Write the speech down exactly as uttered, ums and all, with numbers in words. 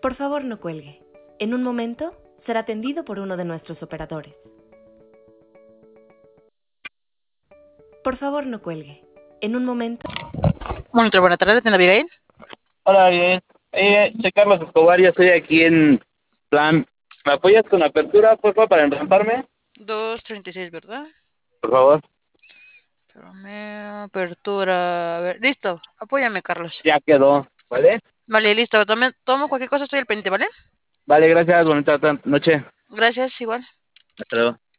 Por favor, no cuelgue. En un momento será atendido por uno de nuestros operadores. Por favor, no cuelgue. En un momento... Monitor, buena tarde, ¿tiene Abigail? Hola, bien. Eh, soy Carlos Escobar, ya estoy aquí en plan. ¿Me apoyas con apertura, por favor, para enramparme? dos treinta y seis, ¿verdad? Por favor. Espérame, apertura. A ver, listo. Apóyame, Carlos. Ya quedó, ¿vale? Vale, listo. Tome, tomo cualquier cosa, estoy al pendiente, ¿vale? Vale, gracias, bonita ta- noche. Gracias, igual. Hasta luego.